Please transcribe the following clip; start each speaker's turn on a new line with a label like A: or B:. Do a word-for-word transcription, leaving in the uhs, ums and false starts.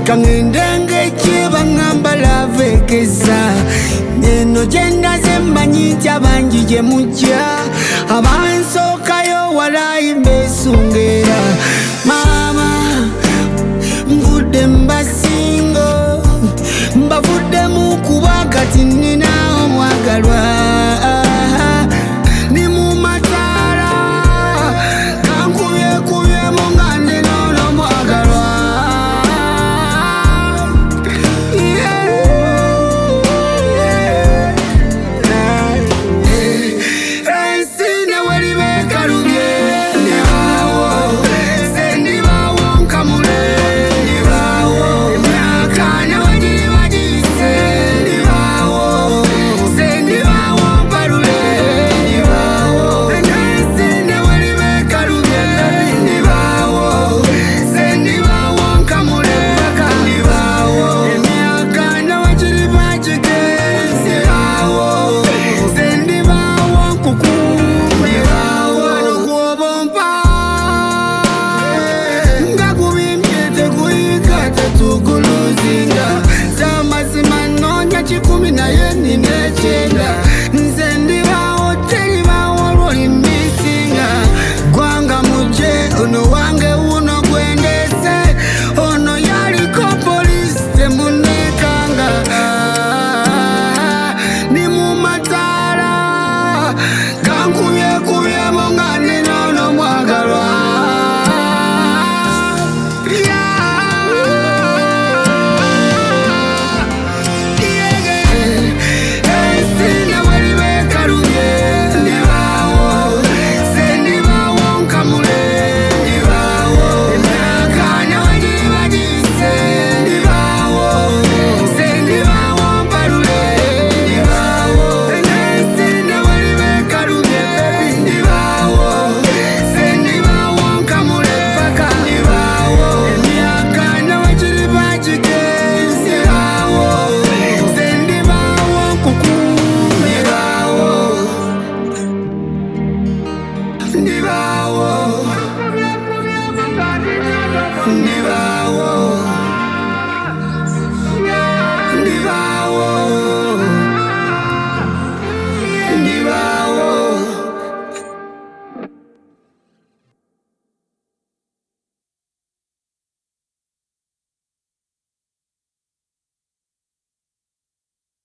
A: kangende chiba ngamba lavekeza neno jenda zembanyi tyabanji je mujja abansokayo walayi besungera mama mvudde mbasingo mbavudde mu kuba kati nina omwagalwa ni mu matala kankubye kubye mu nga nina ono mwagalwa ensi neweliba ekalubye nebaawo sendibawo nkamule nebaawo emyaka newagiriba giyise nebaawo sendibawo mpalule nebaawo ensi neweliba ekalubye nebaawo sendibawo nkamule nebaawo emyaka newagiriba gigenze nebaawo sendibawo nkukume nebaawo nogwobompa nga gubimbye teguyika tetuguluzinga zamazima nonya kikumi naye nina ekyenda nze ndibawo teribawo lwolimbisinga gwanga muje ono wange wuno gwendese ono yaliko polisi temunekanga ni mu matala kankubyekubyemu nga nina ono mwagalwa ensi neweliba ekalubye nebaawo sendibawo nkamule nebaawo emyaka newagiriba giyise nebaawo sendibawo mpalule nebaawo ensi neweliba ekalubye nebaawo sendibawo nkamule paka nebaawo emyaka newagiriba gigenze nebaawo sendibawo nkukume nebaawo nebaawo nebaawo